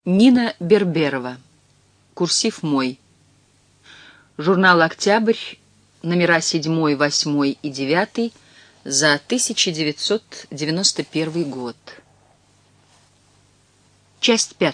Нина Берберова. Курсив мой. Журнал «Октябрь», номера 7, 8 и 9 за 1991 год. Часть 5.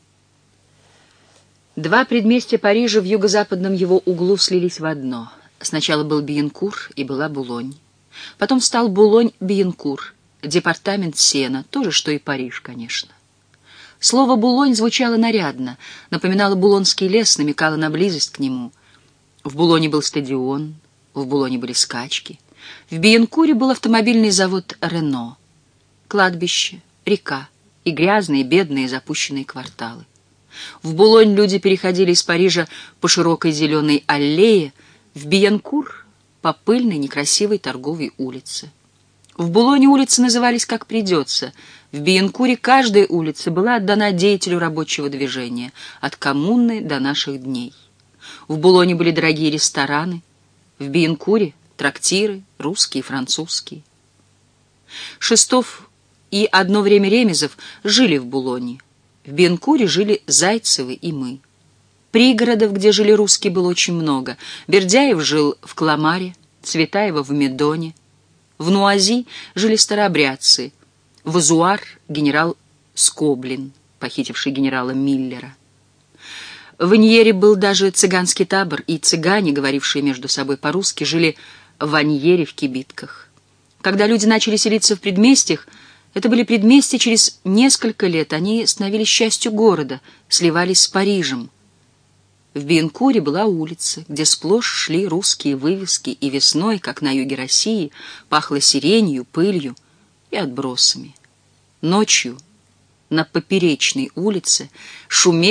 Два предместья Парижа в юго-западном его углу слились в одно. Сначала был Биенкур и была Булонь. Потом стал Булонь-Биенкур, департамент Сена, то же, что и Париж, конечно. Слово «Булонь» звучало нарядно, напоминало Булонский лес, намекало на близость к нему. В Булоне был стадион, в Булоне были скачки. В Биенкуре был автомобильный завод «Рено», кладбище, река и грязные, бедные, запущенные кварталы. В Булонь люди переходили из Парижа по широкой зеленой аллее, в Биенкур — по пыльной, некрасивой торговой улице. В Булоне улицы назывались как придется. В Биенкуре каждая улица была отдана деятелю рабочего движения, от коммуны до наших дней. В Булоне были дорогие рестораны, в Биенкуре — трактиры, русские и французские. Шестов и одно время Ремезов жили в Булоне. В Биенкуре жили Зайцевы и мы. Пригородов, где жили русские, было очень много. Бердяев жил в Кламаре, Цветаева в Медоне. В Нуази жили старообрядцы. В Азуар — генерал Скоблин, похитивший генерала Миллера. В Аньере был даже цыганский табор, и цыгане, говорившие между собой по-русски, жили в Аньере в кибитках. Когда люди начали селиться в предместьях, это были предместья, через несколько лет они становились частью города, сливались с Парижем. В Биенкуре была улица, где сплошь шли русские вывески, и весной, как на юге России, пахло сиренью, пылью и отбросами. Ночью на Поперечной улице шумели